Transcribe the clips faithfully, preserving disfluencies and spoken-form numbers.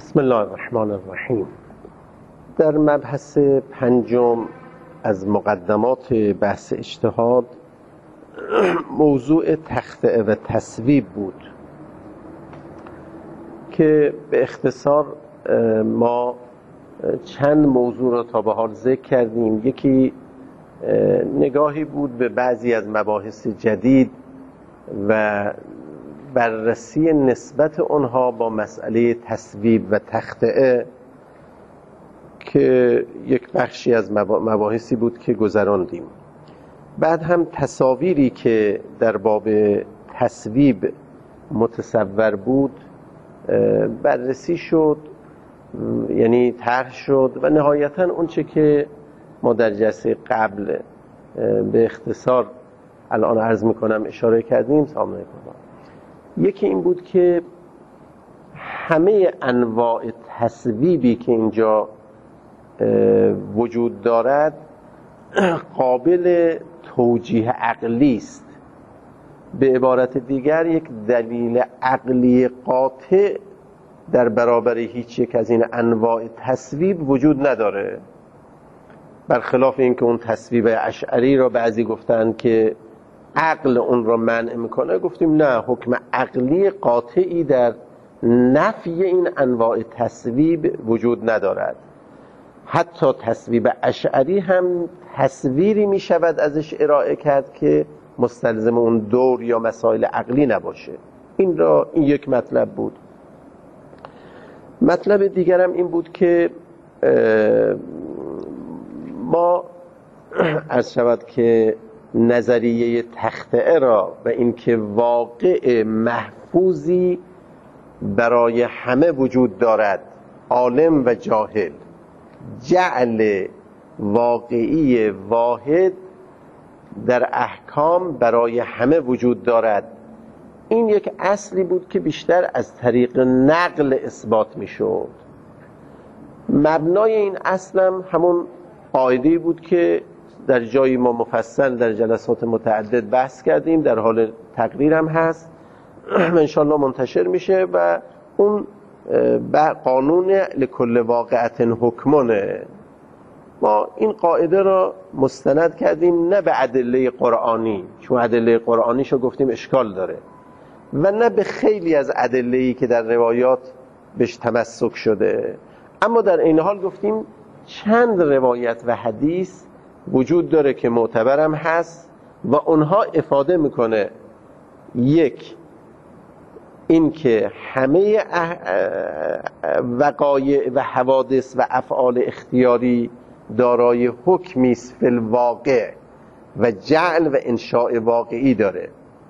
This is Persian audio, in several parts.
بسم الله الرحمن الرحیم. در مبحث پنجم از مقدمات بحث اجتهاد موضوع تخطئه و تصویب بود که به اختصار ما چند موضوع را تا به حال ذکر کردیم. یکی نگاهی بود به بعضی از مباحث جدید و بررسی نسبت آنها با مسئله تصویب و تخطئه که یک بخشی از مباحثی بود که گذراندیم. بعد هم تصاویری که در باب تصویب متصور بود بررسی شد، یعنی طرح شد و نهایتا اون چه که ما در جلسه قبل به اختصار الان عرض میکنم اشاره کردیم سامنے کنم. یکی این بود که همه انواع تصویبی که اینجا وجود دارد قابل توجیه عقلی است. به عبارت دیگر یک دلیل عقلی قاطع در برابر هیچ یک از این انواع تصویب وجود نداره، برخلاف اینکه اون تصویب اشعری را بعضی گفتن که عقل اون را منع میکنه. گفتیم نه، حکم عقلی قاطعی در نفی این انواع تصویب وجود ندارد. حتی تصویب اشعری هم تصویری میشود ازش ارائه کرد که مستلزم اون دور یا مسائل عقلی نباشه. این را این یک مطلب بود. مطلب دیگرم این بود که ما عرض شود که نظریه تخطئه را و اینکه واقع محفوظی برای همه وجود دارد، عالم و جاهل، جعل واقعی واحد در احکام برای همه وجود دارد، این یک اصلی بود که بیشتر از طریق نقل اثبات می شد. مبنای این اصلم همون قاعده‌ای بود که در جایی ما مفصل در جلسات متعدد بحث کردیم، در حال تقریرم هست و انشاءالله منتشر میشه و اون قانون لکل واقعت حکمونه. ما این قاعده را مستند کردیم نه به ادله قرآنی، چون ادله قرآنیشو گفتیم اشکال داره، و نه به خیلی از ادله‌ای که در روایات بهش تمسک شده، اما در این حال گفتیم چند روایت و حدیث وجود داره که معتبرم هست و اونها افاده میکنه یک، این که همه وقایع و حوادث و افعال اختیاری دارای حکمی است فی الواقع و جعل و انشاء واقعی داره،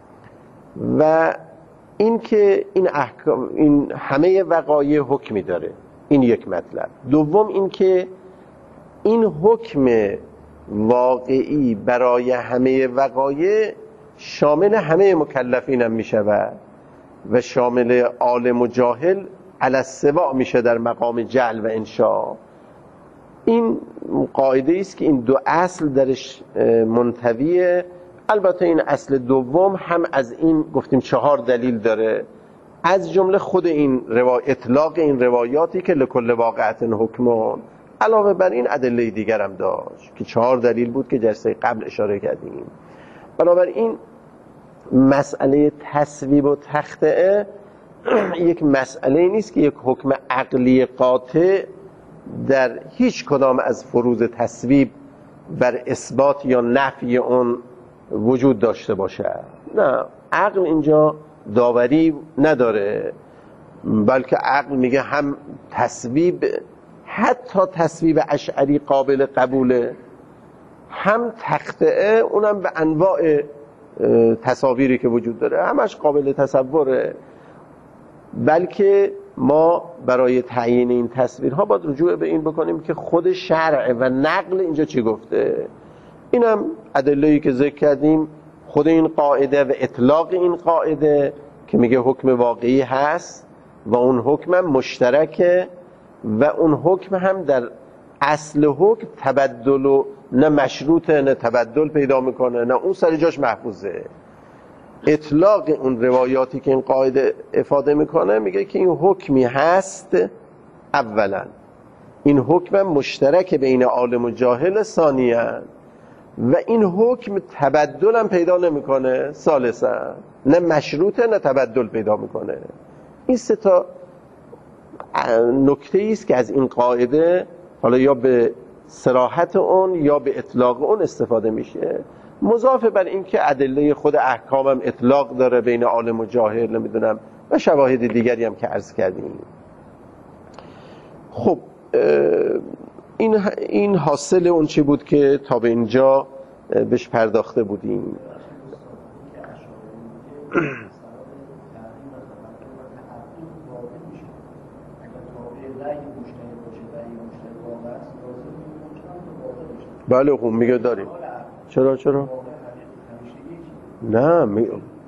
و این که این, احکام این همه وقایع حکمی داره. این یک مطلب. دوم این که این حکم واقعی برای همه وقایع شامل همه مکلفین هم می شود و شامل عالم و جاهل علی السواء میشه در مقام جعل و انشاء. این قاعده است که این دو اصل درش منطویه. البته این اصل دوم هم از این گفتیم چهار دلیل داره، از جمله خود این روایت، اطلاق این روایاتی که لکل واقعت حکمون، علاوه بر این ادله دیگر هم داشت که چهار دلیل بود که جلسه قبل اشاره کردیم. بنابراین مسئله تصویب و تخطئه یک مسئله نیست که یک حکم عقلی قاطع در هیچ کدام از فروض تصویب بر اثبات یا نفی اون وجود داشته باشه. نه، عقل اینجا داوری نداره، بلکه عقل میگه هم تصویب، حتی تصویب اشعری قابل قبوله، هم تخطئه اونم به انواع تصاویری که وجود داره همش قابل تصوره. بلکه ما برای تعیین این تصویرها باید رجوع به این بکنیم که خود شرع و نقل اینجا چی گفته. اینم ادله‌ای که ذکر کردیم، خود این قاعده و اطلاق این قاعده که میگه حکم واقعی هست و اون حکم هم مشترکه و اون حکم هم در اصل حکم تبدل و نه مشروطه نه تبدل پیدا میکنه، نه اون سر جاش محفوظه. اطلاق اون روایاتی که این قاعده افاده میکنه میگه که این حکمی هست اولا این حکم مشترک بین عالم و جاهل، ثانیا و این حکم تبدل هم پیدا نمیکنه، ثالثا نه مشروطه نه تبدل پیدا میکنه. این سه تا نکته است که از این قاعده حالا یا به صراحت اون یا به اطلاق اون استفاده میشه، مضاف بر این که ادله خود احکام هم اطلاق داره بین عالم و جاهل، نمیدونم و شواهد دیگری هم که عرض کردیم. خب این این حاصل اون چی بود که تا به اینجا بهش پرداخته بودیم. بله خب میگه داریم. چرا چرا؟ نه می...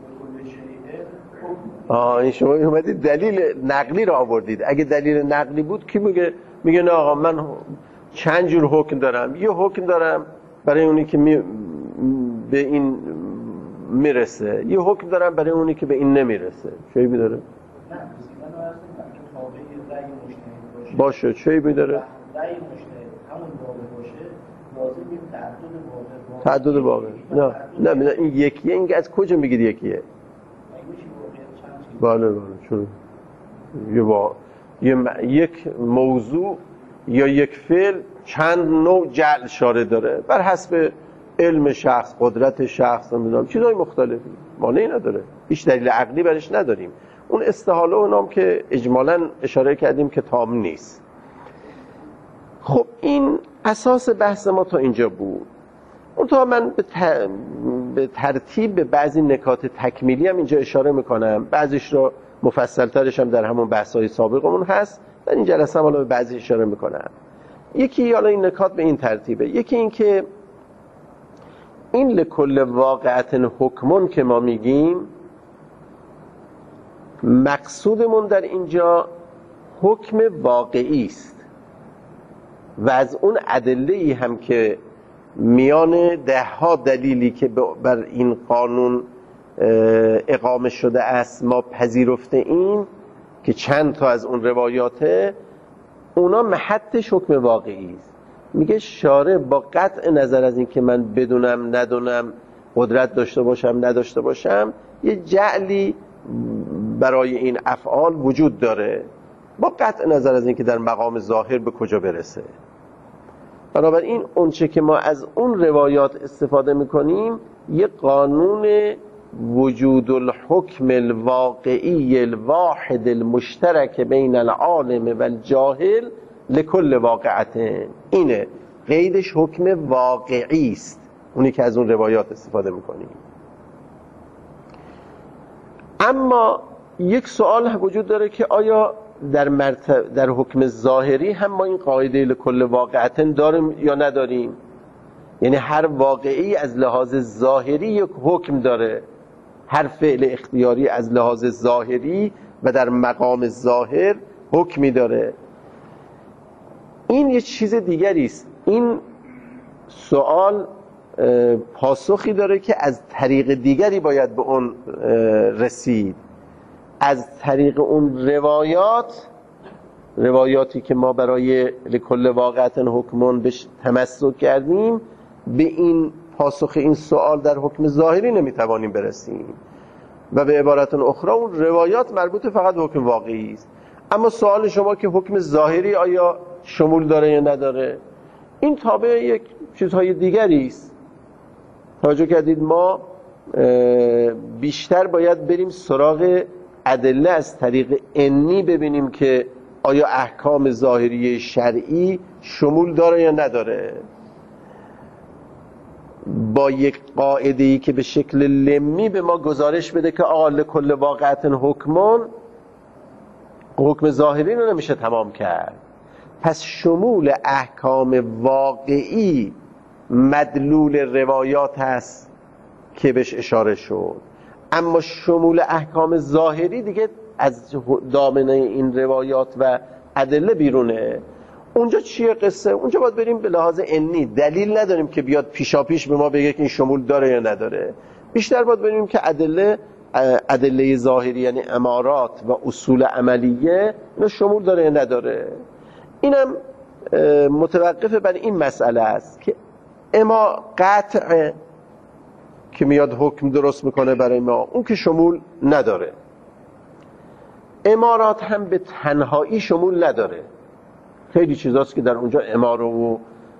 آه این شما اومدید دلیل نقلی رو آوردید. اگه دلیل نقلی بود کی میگه میگه نه آقا من چند جور حکم دارم، یه حکم دارم برای اونی که می... به این میرسه، یه حکم دارم برای اونی که به این نمیرسه. چه میداره؟ باشه چه میداره؟ تعدد واقع. نه نه نه این یکیه. این از کجا میگید یکیه؟ بله بله چون یه با... یه م... یک موضوع یا یک فعل چند نوع جعل شاره داره بر حسب علم شخص، قدرت شخص، نمیدونم چیزای مختلفی، مانعی نداره، هیچ دلیل عقلی برش نداریم. اون استحاله اونام که اجمالاً اشاره کردیم که تام نیست. خب این اساس بحث ما تا اینجا بود. اون تا من به, ت... به ترتیب به بعضی نکات تکمیلی هم اینجا اشاره میکنم، بعضیش رو مفصل ترش هم در همون بحث‌های سابقمون هست، در این جلسه هم حالا به بعضی اشاره میکنم. یکی حالا این نکات به این ترتیبه. یکی این که این لکل واقعت حکمون که ما میگیم، مقصودمون در اینجا حکم واقعی است و از اون ادله‌ای هم که میان ده ها دلیلی که بر این قانون اقامه شده است ما پذیرفته این که چند تا از اون روایاته، اونا محطش حکم واقعی است. میگه شارع با قطع نظر از این که من بدونم ندونم، قدرت داشته باشم نداشته باشم، یه جعلی برای این افعال وجود داره با قطع نظر از این که در مقام ظاهر به کجا برسه. بنابراین اون چه که ما از اون روایات استفاده میکنیم یه قانون وجود الحکم الواقعی الواحد المشترک بین العالم و الجاهل لکل واقعت، اینه قیدش حکم واقعی است، اونی که از اون روایات استفاده میکنیم. اما یک سوال وجود داره که آیا در مرتب در حکم ظاهری هم ما این قاعده لکل واقعت داریم یا نداریم؟ یعنی هر واقعی از لحاظ ظاهری یک حکم داره، هر فعل اختیاری از لحاظ ظاهری و در مقام ظاهر حکمی داره. این یه چیز دیگری است. این سوال پاسخی داره که از طریق دیگری باید به اون رسید، از طریق اون روایات روایاتی که ما برای لکل واقعت حکمون بهش تمسک کردیم. به این پاسخ این سوال در حکم ظاهری نمیتوانیم برسیم و به عبارت اخرى اون روایات مربوط فقط به حکم واقعی است. اما سوال شما که حکم ظاهری آیا شمول داره یا نداره، این تابع یک چیزهای دیگری است. توجه کردید ما بیشتر باید بریم سراغ ادله از طریق انی ببینیم که آیا احکام ظاهری شرعی شمول داره یا نداره. با یک قاعده‌ای که به شکل لمی به ما گزارش بده که آقا لکل واقعت حکمون، حکم ظاهری رو نمیشه تمام کرد. پس شمول احکام واقعی مدلول روایات هست که بهش اشاره شد، اما شمول احکام ظاهری دیگه از دامنه این روایات و ادله بیرونه. اونجا چیه قصه؟ اونجا باید بریم به لحاظ انی، دلیل نداریم که بیاد پیشا پیش به ما بگه که این شمول داره یا نداره. بیشتر باید بریم که ادله ادله ظاهری یعنی امارات و اصول عملیه اینا شمول داره یا نداره. اینم متوقف بر این مسئله است که اما قطع که میاد حکم درست میکنه برای ما اون که شمول نداره. امارات هم به تنهایی شمول نداره، خیلی چیزاست که در اونجا اماره و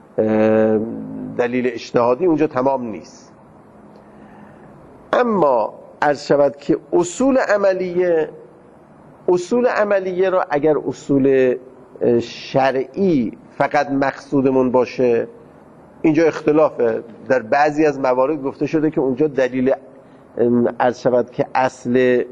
دلیل اجتهادی اونجا تمام نیست. اما عرض شود که اصول عملیه اصول عملیه را اگر اصول شرعی فقط مقصودمون باشه، اینجا اختلافه، در بعضی از موارد گفته شده که اونجا دلیل عرض شود که اصل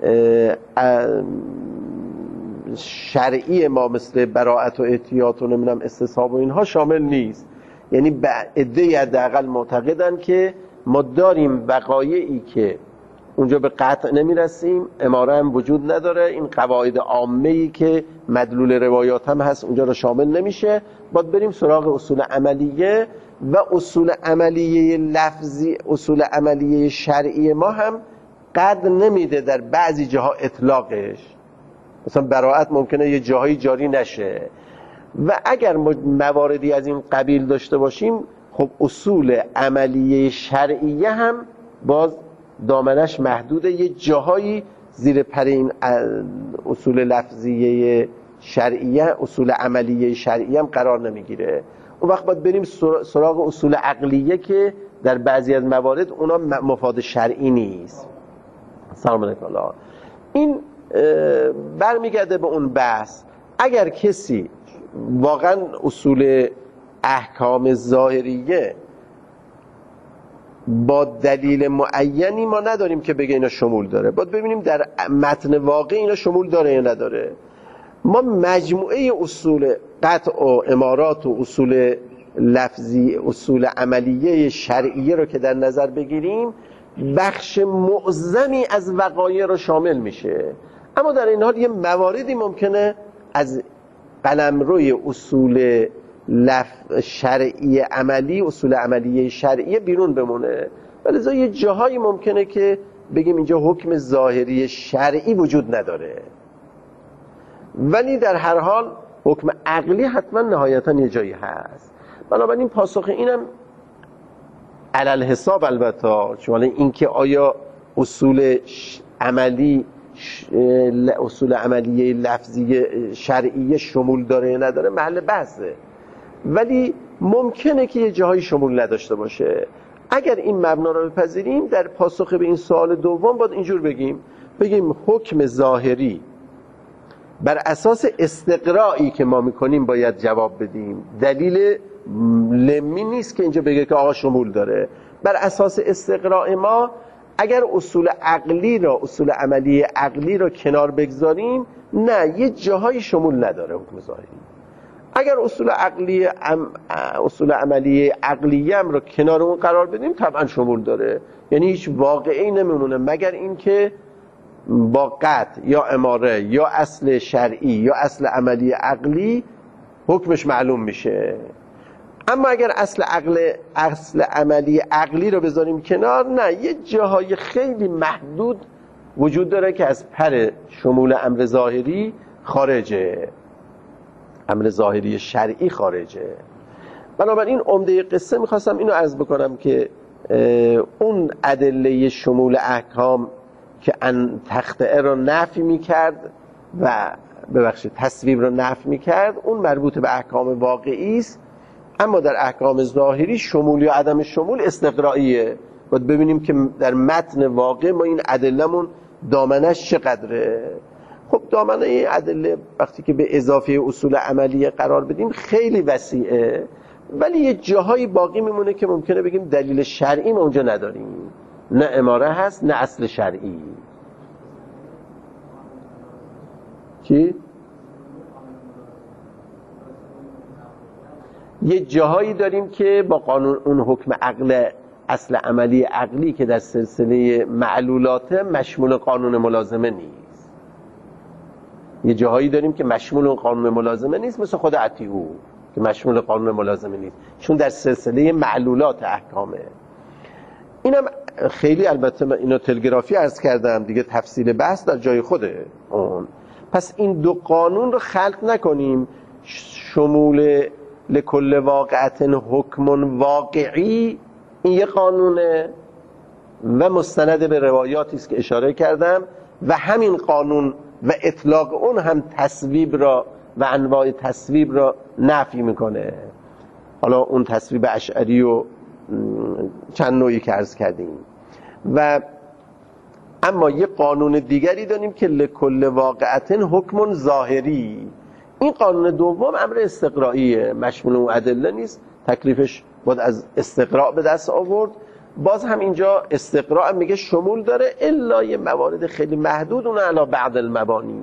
شرعی ما مثل براءت و احتیاط و نمیدونم استصحاب و اینها شامل نیست. یعنی عده‌ای حداقل معتقدن که ما داریم وقایعی که اونجا به قطع نمیرسیم، اماره هم وجود نداره، این قواعد عامه‌ای که مدلول روایات هم هست اونجا رو شامل نمیشه، باید بریم سراغ اصول عملیه. و اصول عملیه لفظی اصول عملیه شرعی ما هم قد نمیده در بعضی جاها اطلاقش، مثلا براءت ممکنه یه جاهایی جاری نشه. و اگر مواردی از این قبیل داشته باشیم، خب اصول عملیه شرعیه هم باز دامنش محدوده، یه جاهایی زیر پر این اصول لفظیه شرعیه اصول عملیه شرعیه هم قرار نمیگیره. اون وقت باید بریم سراغ اصول عقلیه که در بعضی از موارد اونا مفاد شرعی نیست. سلام علیکم. این برمیگرده به اون بحث، اگر کسی واقعا اصول احکام ظاهریه با دلیل معینی ما نداریم که بگه اینا شمول داره، باید ببینیم در متن واقع اینا شمول داره یا نداره. ما مجموعه اصول قطع و امارات و اصول لفظی اصول عملیه شرعیه رو که در نظر بگیریم، بخش معظمی از وقایع رو شامل میشه. اما در این حال یه مواردی ممکنه از قلمروی اصول لف شرعی عملی اصول عملیه شرعیه بیرون بمونه، ولی یه جاهایی ممکنه که بگیم اینجا حکم ظاهری شرعی وجود نداره، ولی در هر حال حکم عقلی حتما نهایتا یه جایی هست. بنابراین پاسخ اینم علل حساب البته، چون این که آیا اصول عملی اصول عملیه لفظی شرعیه شمول داره یا نداره محل بحثه، ولی ممکنه که یه جاهایی شمول نداشته باشه. اگر این مبنا رو بپذیریم، در پاسخ به این سوال دوم باید اینجور بگیم بگیم حکم ظاهری بر اساس استقرایی که ما میکنیم باید جواب بدیم. دلیل لمی نیست که اینجا بگه که آقا شمول داره. بر اساس استقراء ما اگر اصول عقلی را اصول عملی عقلی را کنار بگذاریم، نه یه جاهای شمول نداره حکم ظاهری. اگر اصول عقلی ام اصول عملی عقلی هم را کنار اون قرار بدیم، طبعا شمول داره. یعنی هیچ واقعی نمیمونه مگر اینکه با قطع یا اماره یا اصل شرعی یا اصل عملی عقلی حکمش معلوم میشه. اما اگر اصل عقل اصل عملی عقلی رو بذاریم کنار، نه یه جاهای خیلی محدود وجود داره که از پر شمول امر ظاهری خارجه، امر ظاهری شرعی خارجه. بنابراین عمده قصه میخواستم اینو عرض بکنم که اون ادله شمول احکام که ان تخطئه رو نفی میکرد و ببخشید تصویب رو نفی میکرد، اون مربوط به احکام واقعی است. اما در احکام ظاهری شمول یا عدم شمول استقرائیه. باید ببینیم که در متن واقع ما این ادله‌مون دامنش چقدره. خب دامنه این ادله وقتی که به اضافه اصول عملیه قرار بدیم خیلی وسیعه، ولی یه جاهایی باقی میمونه که ممکنه بگیم دلیل شرعی ما اونجا نداریم، نه اماره هست نه اصل شرعی. چی؟ یه جاهایی داریم که با قانون اون حکم عقل اصل عملی عقلی که در سلسله معلولاته مشمول قانون ملازمه نیست. یه جاهایی داریم که مشمول قانون ملازمه نیست، مثل خود عطیهو که مشمول قانون ملازمه نیست، چون در سلسله معلولات احکامه. اینم خیلی البته من اینو تلگرافی عرض کردم دیگه، تفصیل بحث در جای خوده اون. پس این دو قانون رو خلق نکنیم، شمول لکل واقعت حکم واقعی این یه قانونه و مستند به روایاتی است که اشاره کردم و همین قانون و اطلاق اون هم تصویب را و انواع تصویب را نفی میکنه. حالا اون تصویب اشعری و چند نوعی که عرض کردیم. و اما یه قانون دیگری داریم که لکل واقعت حکم ظاهری. این قانون دوم امر استقرائیه، مشمول و ادله نیست، تکلیفش باید از استقراء به دست آورد. باز هم اینجا استقراء میگه شمول داره الا یه موارد خیلی محدود، اون علا بعد المبانی.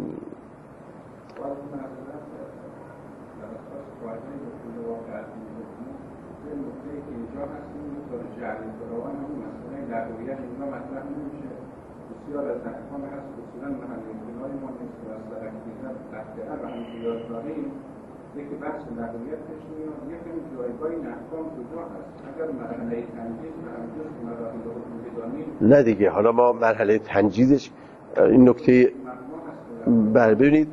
یکی بحث نقلیت پیش میاد، یکی جایگاه احکام کجا هست؟ اگر مرحله تنجیز و همجز مراحل حکم بدانیم نه دیگه. حالا ما مرحله تنجیزش این نکته بر ببینید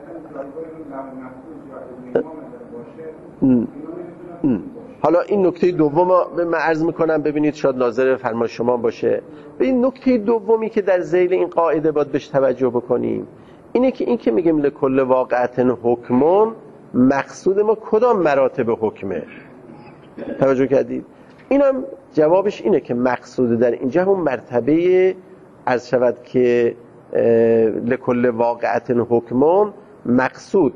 حالا این نکته دوم من عرض میکنم ببینید شاید ناظر فرمان شما باشه. به این نکته دومی که در ذیل این قاعده باید بهش توجه بکنیم اینه که این که میگیم لکل واقعت حکمون، مقصود ما کدام مراتب حکمه؟ توجه کردید؟ اینم جوابش اینه که مقصود در اینجا همون مرتبه عرض شود که لکل واقعت حکمون، مقصود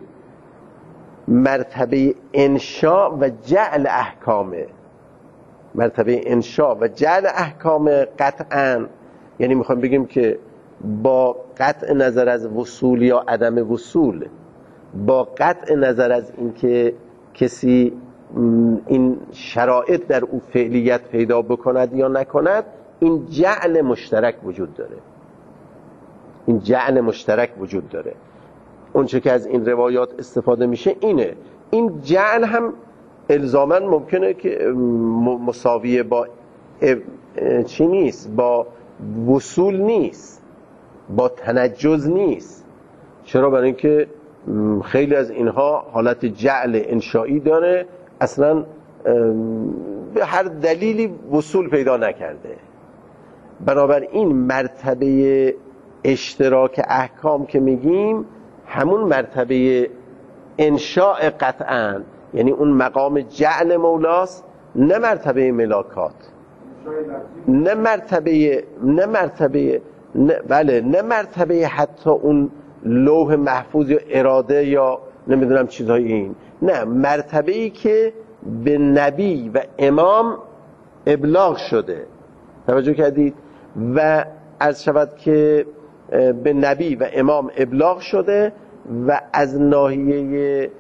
مرتبه انشاء و جعل احکامه. مرتبه انشاء و جعل احکام قطعاً، یعنی میخوام بگیم که با قطع نظر از وصول یا عدم وصول، با قطع نظر از اینکه کسی این شرایط در او فعلیت پیدا بکند یا نکند، این جعل مشترک وجود داره. این جعل مشترک وجود داره. اون چه که از این روایات استفاده میشه اینه. این جعل هم الزاماً ممکنه که مساویه با چی نیست، با وصول نیست، با تنجز نیست. چرا؟ برای اینکه خیلی از اینها حالت جعل انشایی داره، اصلا به هر دلیلی وصول پیدا نکرده. بنابراین مرتبه اشتراک احکام که میگیم همون مرتبه انشاء قطعاً، یعنی اون مقام جعل مولاست، نه مرتبه ملاکات، نه مرتبه نه مرتبه نه بله نه مرتبه حتی اون لوح محفوظ یا اراده یا نمیدونم چیزهای این، نه مرتبه‌ای که به نبی و امام ابلاغ شده. توجه کردید؟ و عرض شود که به نبی و امام ابلاغ شده و از ناحیه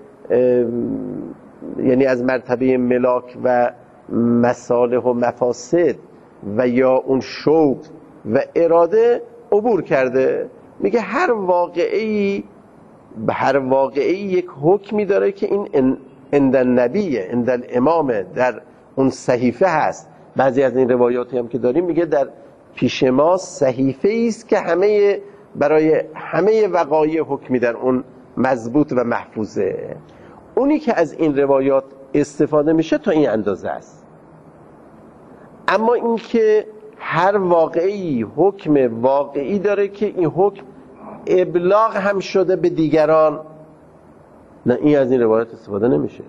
یعنی از مرتبه ملاک و مصالح و مفاسد و یا اون شوق و اراده عبور کرده. میگه هر واقعی به هر واقعی یک حکمی داره که این عند النبیه، عند الامامه، در اون صحیفه هست. بعضی از این روایاتی هم که داریم میگه در پیش ما صحیفه است که همه برای همه وقایع حکمی در اون مضبوط و محفوظه. اونی که از این روایات استفاده میشه تا این اندازه است. اما این که هر واقعی حکم واقعی داره که این حکم ابلاغ هم شده به دیگران، نه، این از این روایات استفاده نمیشه.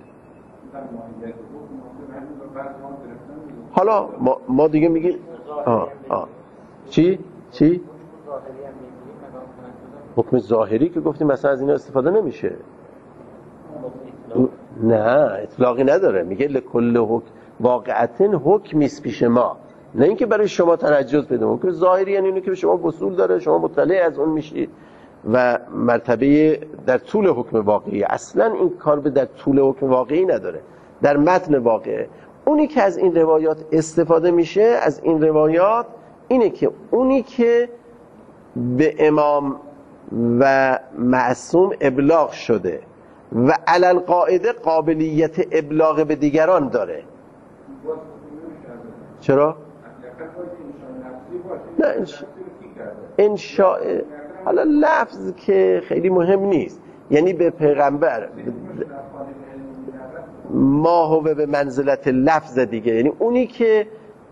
حالا ما, ما دیگه میگیم آه آه چی؟ چی؟ حکم ظاهری که گفتیم مثلا از اینا استفاده نمیشه. نه، اطلاقی نداره. میگه لکل حکم واقعتن حکمیست پیش ما، نه اینکه برای شما تنجز پیدا کنه. ظاهری یعنی اینه که به شما وصول داره، شما مطلع از اون میشید و مرتبه در طول حکم واقعی. اصلا این کار به در طول حکم واقعی نداره، در متن واقعه. اونی که از این روایات استفاده میشه، از این روایات اینه که اونی که به امام و معصوم ابلاغ شده و علل قاعده قابلیت ابلاغ به دیگران داره. چرا؟ نه انشاء انشاء حالا لفظ که خیلی مهم نیست، یعنی به پیغمبر ما هو به منزلت لفظ دیگه، یعنی اونی که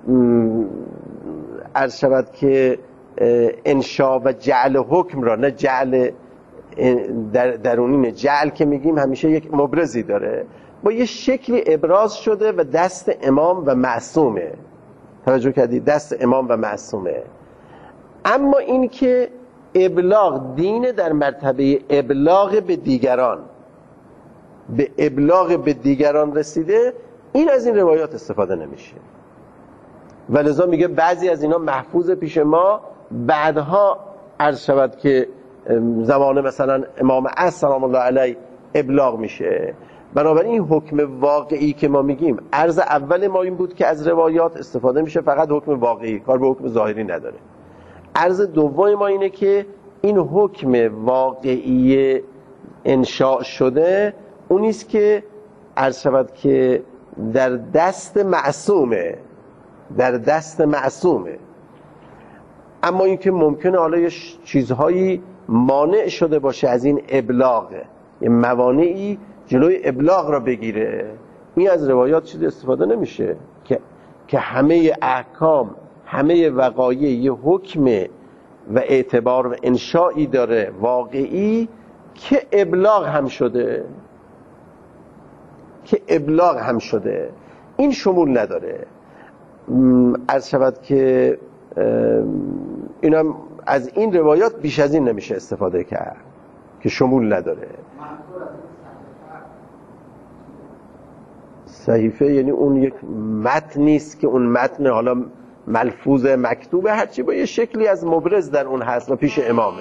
عرض شود که انشاء و جعل حکم را، نه جعل در درونین، جعل که میگیم همیشه یک مبرزی داره، با یه شکلی ابراز شده و دست امام و معصومه. توجه کردید؟ دست امام و معصومه. اما این که ابلاغ دین در مرتبه ابلاغ به دیگران، به ابلاغ به دیگران رسیده، این از این روایات استفاده نمیشه و لذا میگه بعضی از اینا محفوظ پیش ما، بعدها عرض شود که زمان مثلا امام عصر سلام الله علیه ابلاغ میشه. بنابراین این حکم واقعی که ما میگیم، عرض اول ما این بود که از روایات استفاده میشه فقط حکم واقعی، کار به حکم ظاهری نداره. عرض دوم ما اینه که این حکم واقعی انشاء شده اونیست که عرض شود که در دست معصومه، در دست معصومه. اما این که ممکنه حالا یه چیزهایی مانع شده باشه از این ابلاغ، یه موانعی جلوی ابلاغ را بگیره، این از روایات چیزی استفاده نمیشه که که همه احکام، همه وقایع یه حکم و اعتبار و انشایی داره واقعی که ابلاغ هم شده، که ابلاغ هم شده، این شمول نداره. عرض شود که اینم از این روایات بیش از این نمیشه استفاده کرد که شمول نداره. صحیفه یعنی اون یک متن نیست که اون متن حالا ملفوظ مکتوبه، هرچی با یه شکلی از مبرز در اون هست و پیش امامه.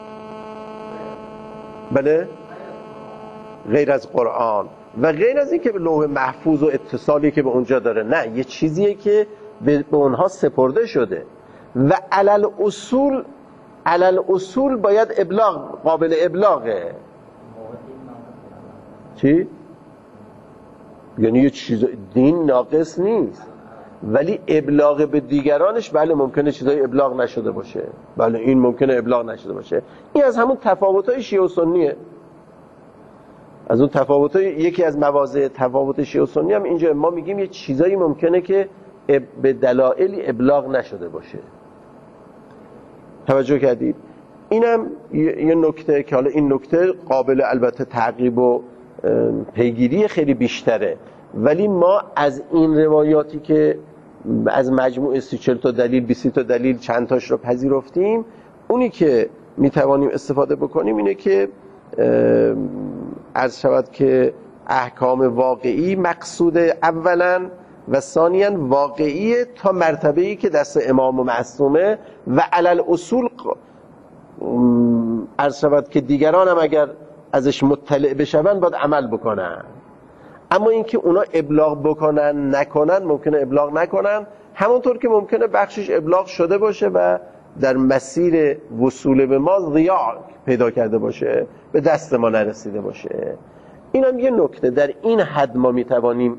بله، غیر از قرآن و غیر از این که به لوح محفوظ و اتصالی که به اونجا داره، نه، یه چیزیه که به اونها سپرده شده و علل اصول، علل اصول باید ابلاغ، قابل ابلاغه. چی؟ یعنی یه چیز دین ناقص نیست، ولی ابلاغ به دیگرانش بله ممکنه چیزای ابلاغ نشده باشه، بله این ممکنه ابلاغ نشده باشه. این از همون تفاوت‌های شیعه و سنیه، از اون تفاوت‌های، یکی از مواضع تفاوت شیعه و سنی هم اینجا ما میگیم یه چیزایی ممکنه که به دلایلی ابلاغ نشده باشه. توجه کردید؟ اینم یه نکته که حالا این نکته قابل البته تعقیب و پیگیری خیلی بیشتره، ولی ما از این روایاتی که از مجموع سی چهل تا دلیل، بیست تا دلیل چند تاش رو پذیرفتیم، اونی که میتوانیم استفاده بکنیم اینه که عرض شود که احکام واقعی مقصود اولا و ثانیاً واقعی تا مرتبه‌ای که دست امام و معصومه و علل اصول عرض شود که دیگران هم اگر ازش مطلع بشون باید عمل بکنن. اما اینکه اونا ابلاغ بکنن نکنن، ممکنه ابلاغ نکنن، همونطور که ممکنه بخشش ابلاغ شده باشه و در مسیر وصول به ما ضیاع پیدا کرده باشه، به دست ما نرسیده باشه. این هم یه نکته، در این حد ما میتوانیم.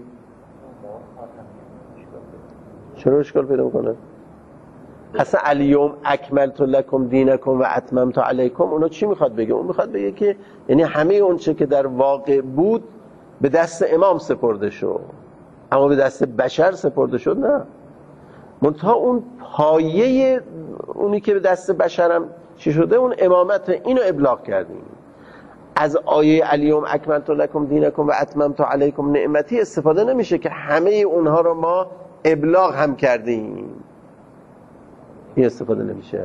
چرا اشکال پیدا میکنه؟ اصلا الیوم اکملت لکم دینکم و اتممت علیکم، اونا چی میخواد بگه؟ اون میخواد بگه که یعنی همه اون چه که در واقع بود به دست امام سپرده شد، اما به دست بشر سپرده شد نه. منتها اون پایه اونی که به دست بشرم چی شده، اون امامت، اینو ابلاغ کردیم. از آیه الیوم اکملت لکم دینکم و اتممت علیکم نعمتی استفاده نمیشه که همه اونها رو ما ابلاغ هم کردیم، این استفاده نمیشه.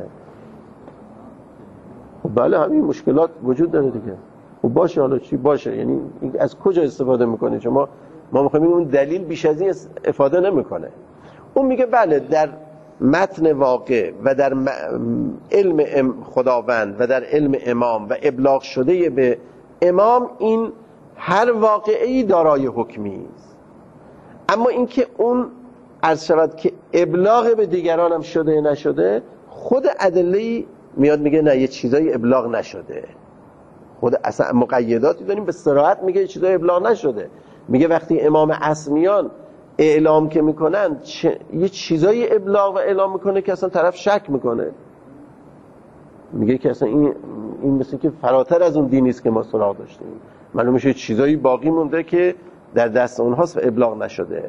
خب بله همین مشکلات وجود داره دیگه. خب باشه، حالا چی باشه؟ یعنی از کجا استفاده میکنه شما؟ ما میخوایم اون دلیل بیش از این استفاده نمیکنه. اون میگه بله در متن واقع و در علم خداوند و در علم امام و ابلاغ شده به امام این هر واقعی دارای حکمی است. اما اینکه اون عرض شود که ابلاغ به دیگران هم شده نشده، خود ادله میاد میگه نه یه چیزایی ابلاغ نشده. خود اصلا مقیداتی داریم به صراحت میگه یه چیزایی ابلاغ نشده. میگه وقتی امام عصر میان اعلام که میکنن چه... یه چیزایی ابلاغ و اعلام میکنه که اصلا طرف شک میکنه، میگه که اصلا این این مثل که فراتر از اون دینی است که ما سراغ داشتیم، معلومه میشه چیزایی باقی مونده که در دست اونهاست و ابلاغ نشده.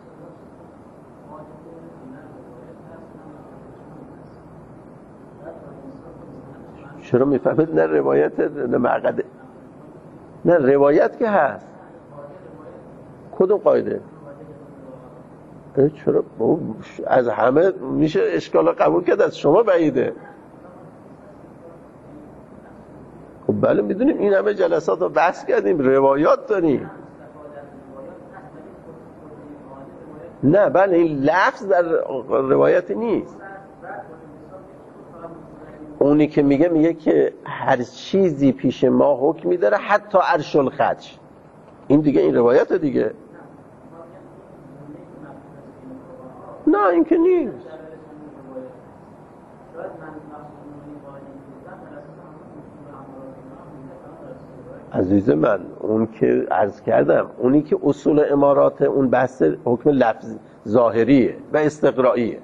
چرا میفهمید نه روایت نه معقده؟ نه روایت که هست. کدوم قاعده؟ چرا از همه میشه اشکال قبول کرد، از شما بعیده. خب بله میدونیم این همه جلسات رو بحث کردیم، روایات داریم. نه بله این لفظ در روایت نیست. اونی که میگه میگه که هر چیزی پیش ما حکمی داره حتی عرش الخدش. این دیگه این روایت دیگه. نه این که نیست. عزیز من اون که عرض کردم اونی که اصول امارات اون بحث حکم لفظ ظاهریه و استقرائیه.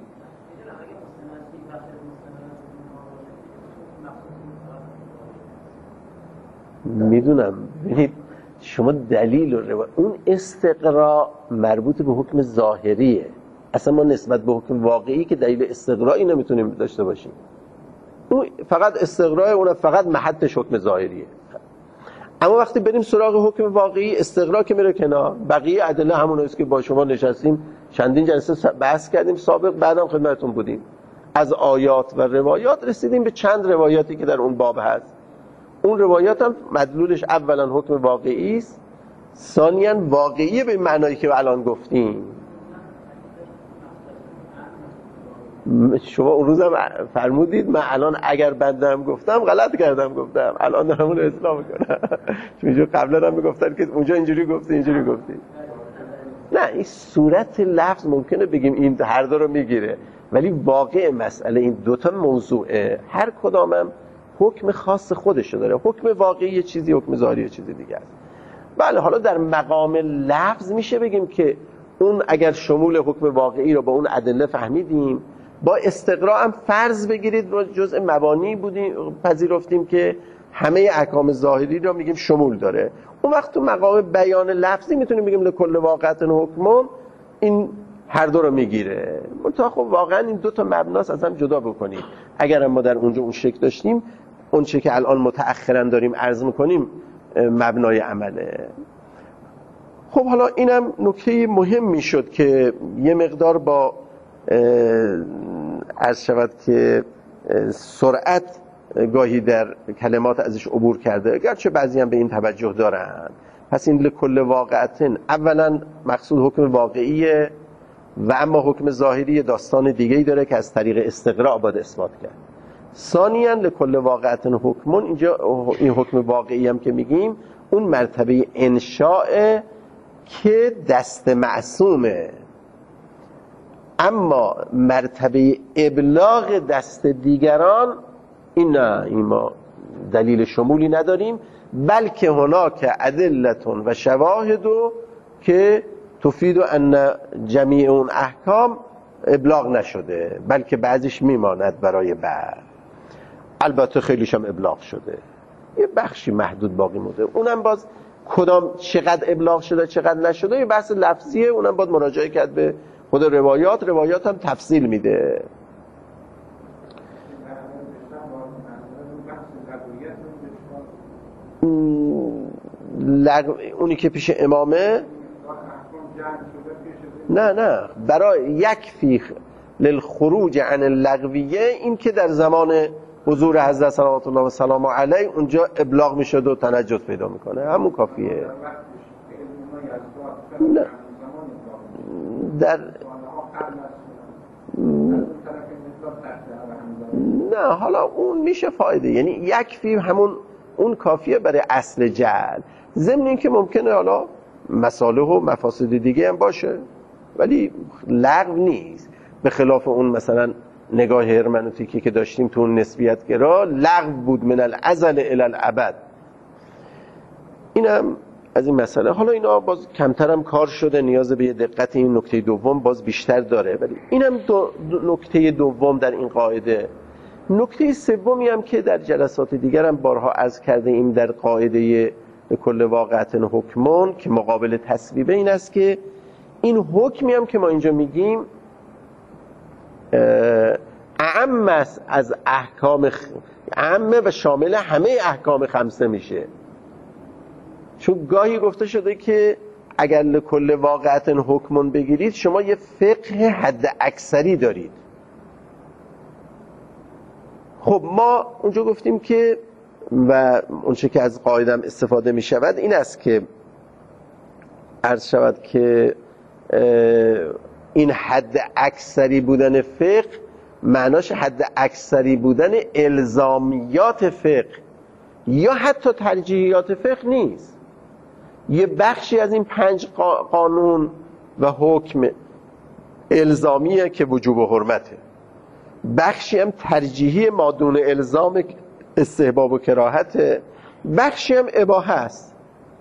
میدونم ببینید شما دلیل و روایت، اون استقراء مربوط به حکم ظاهریه، اصلا ما نسبت به حکم واقعی که دلیل استقرائی نمیتونیم داشته باشیم. اون فقط استقراء، اون فقط محطش حکم ظاهریه. اما وقتی بریم سراغ حکم واقعی استقراء که میره کنار، بقیه ادله همون است که با شما نشستیم چندین جلسه بحث کردیم سابق، بعدم خدمتتون بودیم. از آیات و روایات رسیدیم به چند روایاتی که در اون باب هست. اون روایات هم مدلولش اولا حکم واقعی است، ثانیاً واقعی به معنایی که الان گفتیم. شما اون روز هم فرمودید من الان اگر بندم گفتم غلط کردم، گفتم الان دارم اون رو اصلاح میکنم. چون قبلا هم میگفتن که اونجا اینجوری گفتی اینجوری گفتی. نه این صورت لفظ ممکنه بگیم این هر دو رو میگیره، ولی واقع مسئله این دوتا موضوعه، هر کدامم حکم خاص خودشو داره. حکم واقعی یه چیزی، حکم ظاهری یه چیزی دیگه است. بله حالا در مقام لفظ میشه بگیم که اون اگر شمول حکم واقعی رو با اون ادله فهمیدیم، با استقراء هم فرض بگیرید و جزء مبانی بودیم پذیرفتیم که همه احکام ظاهری رو میگیم شمول داره، اون وقت تو مقام بیان لفظی میتونیم بگیم لکل واقعة حکم، این هر دو رو میگیره. منتها خب واقعا این دو تا مبناست از هم جدا بکنیم. اگر ما در اونجا اون شکل داشتیم، اون چه که الان متأخرا داریم عرض میکنیم مبنای عمله. خب حالا اینم نکته مهم میشد که یه مقدار با عرض شود که سرعت گاهی در کلمات ازش عبور کرده، گرچه بعضی هم به این توجه دارن. پس این لکل واقعتن اولا مقصود حکم واقعیه و اما حکم ظاهری داستان دیگه‌ای داره که از طریق استقراء باید اثبات کرد. ثانیاً لکل واقعتن حکمون، اینجا این حکم واقعی هم که میگیم اون مرتبه انشاء که دست معصومه، اما مرتبه ابلاغ دست دیگران این نه، این ما دلیل شمولی نداریم، بلکه هناک ادلتون و شواهدو که تفید ان جمیع اون احکام ابلاغ نشده، بلکه بعضیش میماند برای بعد. البته خیلیش هم ابلاغ شده، یه بخشی محدود باقی مونده. اونم باز کدام چقدر ابلاغ شده چقدر نشده یه بحث لفظیه، اونم باید مراجعه کرد به خود روایات. روایات هم تفصیل میده. لغو... اونی که پیش امامه نه نه برای یک فیخ للخروج عن اللغویه، این که در زمان حضور حضرت صلوات الله و سلام علیه اونجا ابلاغ میشد و تنجس پیدا میکنه، همون کافیه. نه در نه حالا اون میشه فایده، یعنی یک فی همون اون کافیه برای اصل جعل، ضمن این که ممکنه حالا مصالح و مفاسد دیگه هم باشه ولی لغو نیست، به خلاف اون مثلا نگاه هرمنوتیکی که داشتیم تو اون نسبیت گرا، لغو بود من الازل الی الابد. اینم از این مسئله. حالا اینا باز کمتر هم کار شده، نیاز به دقت این نکته دوم باز بیشتر داره، ولی اینم دو دو نکته دوم در این قاعده. نکته سومی هم که در جلسات دیگر هم بارها عرض کرده ایم در قاعده کل واقعت حکمون که مقابل تصویبه، این است که این حکمی هم که ما اینجا میگیم اعم است از احکام خ... اعمه و شامل همه احکام خمسه میشه. چون گاهی گفته شده که اگر لکل واقعت حکمون بگیرید شما یه فقه حد اکثری دارید. خب ما اونجا گفتیم که و اونچه که از قاعده هم استفاده می شود این است که عرض شود که این حد اکثری بودن فقه معناش حد اکثری بودن الزامیات فقه یا حتی ترجیحیات فقه نیست. یه بخشی از این پنج قانون و حکم الزامیه که وجوب و حرمته، بخشی هم ترجیحی مادون الزام استحباب و کراهته، بخشی هم اباحه است.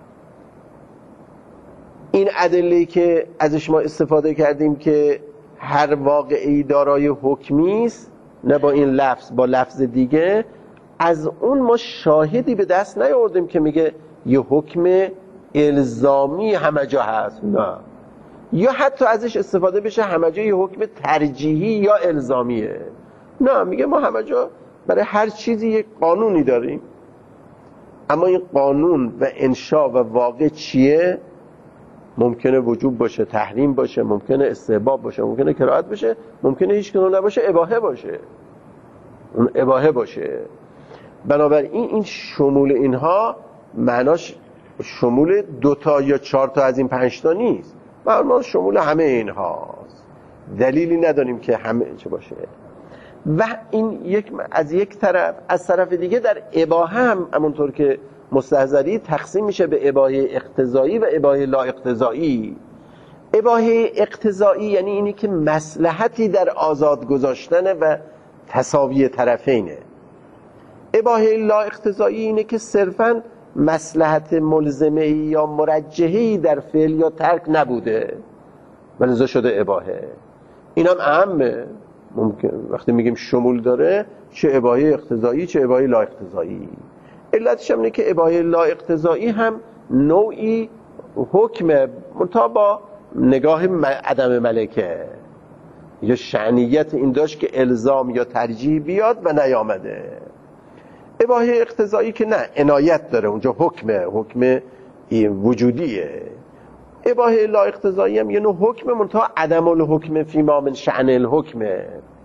این ادله‌ای که ازش ما استفاده کردیم که هر واقعی دارای حکمی است، نه با این لفظ با لفظ دیگه، از اون ما شاهدی به دست نیاوردیم که میگه یه حکم الزامی همه جا هست، نه، یا حتی ازش استفاده بشه همه جا یه حکم ترجیحی یا الزامیه، نه، میگه ما همه جا برای هر چیزی یک قانونی داریم. اما این قانون و انشاء و واقع چیه؟ ممکنه وجوب باشه، تحریم باشه، ممکنه استحباب باشه، ممکنه کراهت باشه، ممکنه هیچ کنون نباشه، اباحه باشه، اون اباحه باشه. بنابراین این شمول اینها معناش شمول دوتا یا چهار تا از این پنج تا نیست، معناش شمول همه اینهاست. دلیلی نداریم که همه چه باشه. و این یک از یک طرف، از طرف دیگه در اباحه هم همونطور که مستحضری تقسیم میشه به اباحه اقتضایی و اباحه لا اقتضایی. اباحه اقتضایی یعنی اینی که مصلحتی در آزاد گذاشتن و تساوی طرفینه. اباحه لا اقتضایی اینه که صرفاً مصلحت ملزمه یا مرجحه‌ای در فعل یا ترک نبوده و لذا شده اباحه. اینم اهمه. ممکن وقتی میگیم شمول داره، چه اباحه اقتضایی چه اباحه لا اقتضایی. علتش هم اینه که اباحه لا اقتضایی هم نوعی حکم منتها با نگاه عدم ملکه یا شأنیت این داشت که الزام یا ترجیح بیاد و نیامده. اباحه اقتضایی که نه، عنایت داره، اونجا حکمه، حکم وجودیه. اباحه لا اقتضایی هم یه نوع حکم منتها عدم الحکم فیما من شأن الحکمه.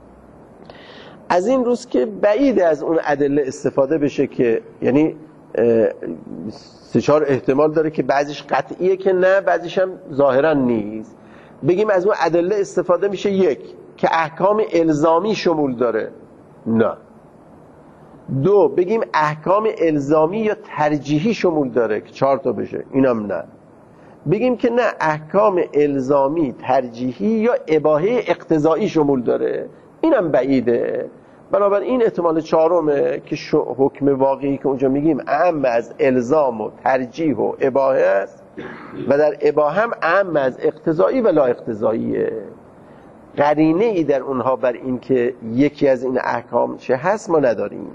از این روز که بعید از اون ادله استفاده بشه که یعنی سه چهار احتمال داره که بعضیش قطعیه که نه، بعضیش هم ظاهرا نیست، بگیم از اون ادله استفاده میشه یک که احکام الزامی شمول داره، نه. دو بگیم احکام الزامی یا ترجیحی شمول داره که چهار تا بشه، اینم نه. بگیم که نه احکام الزامی ترجیحی یا اباحه اقتضایی شمول داره، اینم بعیده. بنابراین این احتمال چهارمه که حکم واقعی که اونجا میگیم اعم از الزام و ترجیح و اباحه است و در اباحه هم اعم از اقتضایی و لا اقتضاییه. قرینه ای در اونها بر این که یکی از این احکام چه هست ما نداریم.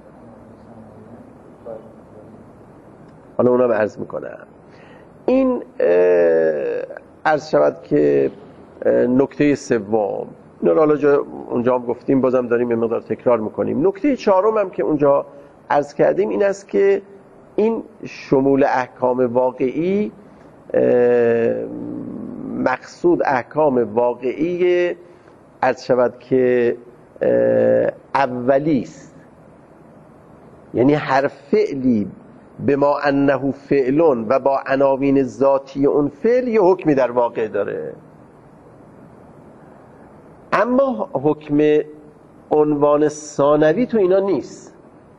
حالا اونم عرض میکنم. این عرض شود که نکته سوم، نه حالا اونجا هم گفتیم، بازم داریم یه مقدار تکرار میکنیم. نکته چهارم هم که اونجا عرض کردیم این است که این شمول احکام واقعی مقصود احکام واقعی عرض شود که اولی است، یعنی هر فعلی به ما انه فعلون و با عناوین ذاتی اون فعل یه حکمی در واقع داره. اما حکم عنوان ثانوی تو اینا نیست.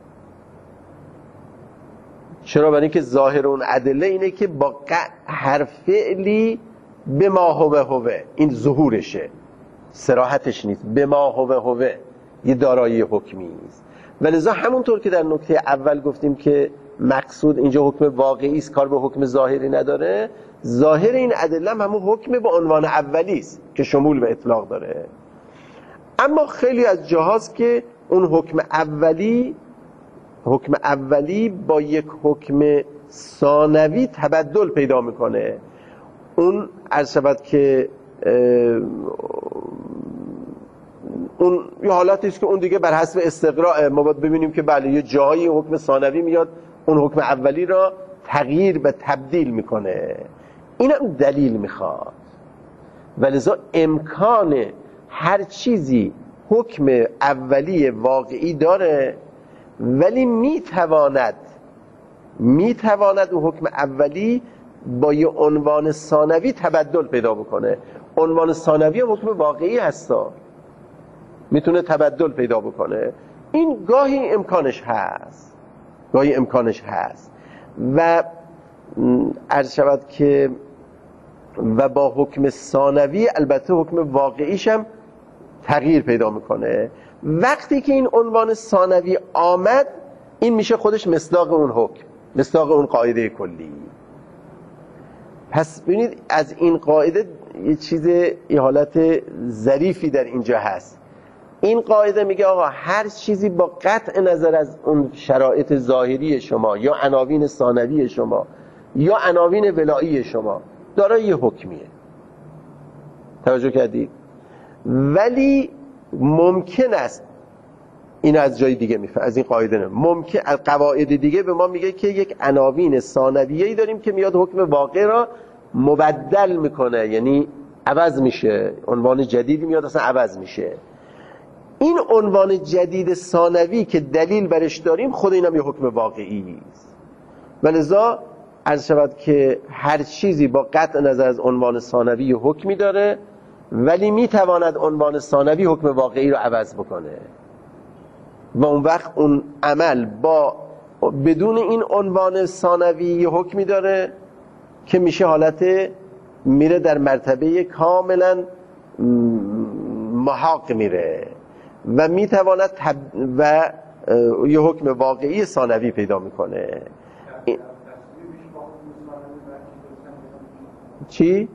چرا؟ برای اینکه ظاهر اون ادله اینه که با هر فعلی به ما هوه هوه، این ظهورشه، صراحتش نیست. به ما هوه هوه یه دارایی حکمی است. ولذا همونطور که در نکته اول گفتیم که مقصود اینجا حکم واقعی است، کار به حکم ظاهری نداره. ظاهر این ادله هم همون حکم به عنوان اولی است که شمول به اطلاق داره. اما خیلی از جاهاست که اون حکم اولی حکم اولی با یک حکم ثانوی تبدل پیدا میکنه. اون عرض شود که اون یه حالتی است که اون دیگه بر حسب استقراء ما باید ببینیم که بله یه جایی حکم ثانوی میاد اون حکم اولی را تغییر و تبدیل میکنه. اینم دلیل میخواد. ولذا امکان هر چیزی حکم اولی واقعی داره، ولی میتواند میتواند اون حکم اولی با یه عنوان ثانوی تبدل پیدا بکنه. عنوان ثانوی حکم واقعی هستا، میتونه تبدل پیدا بکنه. این گاهی امکانش هست گاهی امکانش هست و عرض شود که و با حکم ثانوی البته حکم واقعیش هم تغییر پیدا میکنه. وقتی که این عنوان ثانوی آمد، این میشه خودش مصداق اون حکم، مصداق اون قاعده کلی. پس ببینید از این قاعده یه چیز یه حالت ظریفی در اینجا هست. این قاعده میگه آقا هر چیزی با قطع نظر از اون شرایط ظاهری شما یا عناوین ثانوی شما یا عناوین ولایی شما دارای یه حکمیه. توجه کردید؟ ولی ممکن است این از جای دیگه میفهم، از این قاعده نه، ممکن از قواعد دیگه به ما میگه که یک عناوین ثانویه‌ای داریم که میاد حکم واقع را مبدل میکنه، یعنی عوض میشه، عنوان جدیدی میاد اصلا عوض میشه. این عنوان جدید ثانوی که دلیل برش داریم خود اینم یه حکم واقعی است. ولذا عرض شود که هر چیزی با قطع نظر از عنوان ثانوی حکمی داره، ولی میتواند عنوان ثانوی حکم واقعی رو عوض بکنه و اون وقت اون عمل با بدون این عنوان ثانوی یه حکمی داره که میشه حالت میره در مرتبه کاملا محاق میره و میتواند تب و یه حکم واقعی ثانوی پیدا میکنه. این... چی؟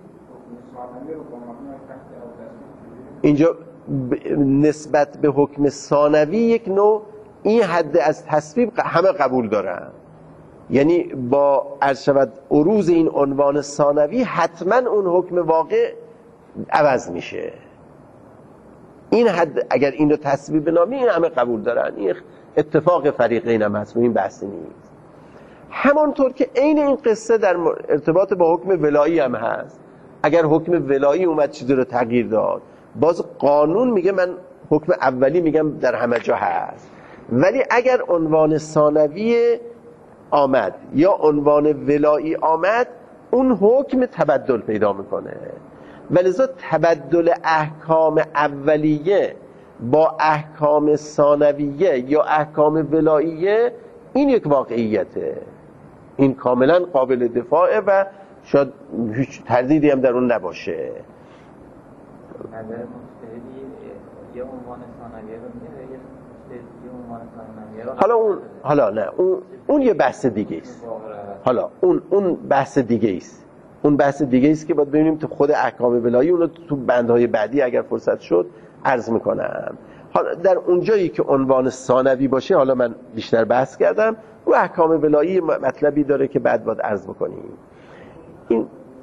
اینجا نسبت به حکم ثانوی یک نوع این حد از تصویب همه قبول دارن، یعنی با عرض شود عروض این عنوان ثانوی حتما اون حکم واقع عوض میشه. این حد اگر این رو تصویب بنامی این همه قبول دارن، این اتفاق فریقین هم هست و این بحثی نیست. همانطور که عین این قصه در ارتباط با حکم ولایی هم هست. اگر حکم ولایی اومد چیزی رو تغییر داد، باز قانون میگه من حکم اولی میگم در همه جا هست، ولی اگر عنوان ثانوی آمد یا عنوان ولایی آمد، اون حکم تبدل پیدا میکنه. ولذا تبدل احکام اولیه با احکام ثانویه یا احکام ولاییه این یک واقعیته، این کاملا قابل دفاعه و شاید هیچ تردیدی هم در اون نباشه. نظر مجتهدی یه عنوان ثانویه رو میگه، یه عنوان ثانویه رو حالا اون حالا نه اون اون یه بحث دیگه است. حالا اون اون بحث دیگه است. اون بحث دیگه است که باید ببینیم تو خود احکام ولایی، اون رو تو بندهای بعدی اگر فرصت شد عرض میکنم. حالا در اونجایی که عنوان ثانوی باشه، حالا من بیشتر بحث کردم، و احکام ولایی مطلبی داره که بعد باید عرض بکنیم. این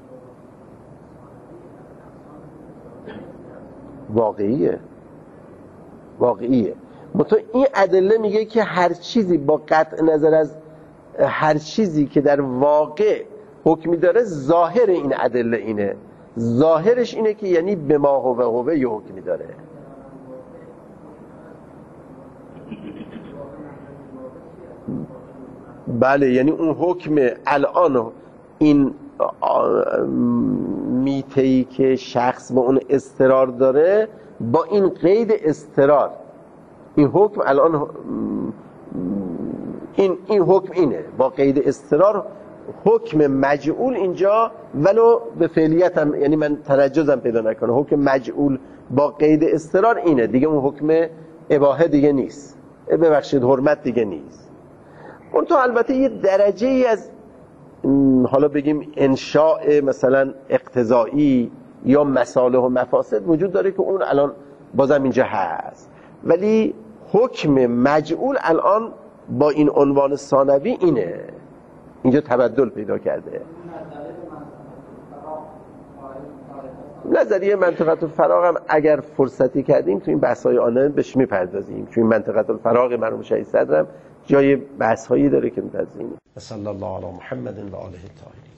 واقعیه واقعیه مطمئن این ادله میگه که هر چیزی با قطع نظر از هر چیزی که در واقع حکمی داره، ظاهر این ادله اینه، ظاهرش اینه که یعنی به ما هو هو یه حکمی داره. بله، یعنی اون حکم الان این میتهی که شخص با اون اضطرار داره، با این قید اضطرار این حکم الان این این حکم اینه با قید اضطرار حکم مجعول اینجا، ولو به فعلیت هم، یعنی من تنجزم پیدا نکنه، حکم مجعول با قید اضطرار اینه دیگه، اون حکم اباحه دیگه نیست، ببخشید حرمت دیگه نیست. اون تو البته یه درجه ای از حالا بگیم انشاء مثلا اقتضایی یا مصالح و مفاسد وجود داره که اون الان بازم اینجا هست، ولی حکم مجعول الان با این عنوان ثانوی اینه، اینجا تبدل پیدا کرده. نظریه منطقه الفراغ هم اگر فرصتی کردیم تو این بحث‌های آنلاین بهش میپردازیم، چون این منطقه الفراغ مرحوم شهید صدرم جای بحث‌هایی داره که می‌پردازیم. صلی الله علی محمد و آله الطاهرین.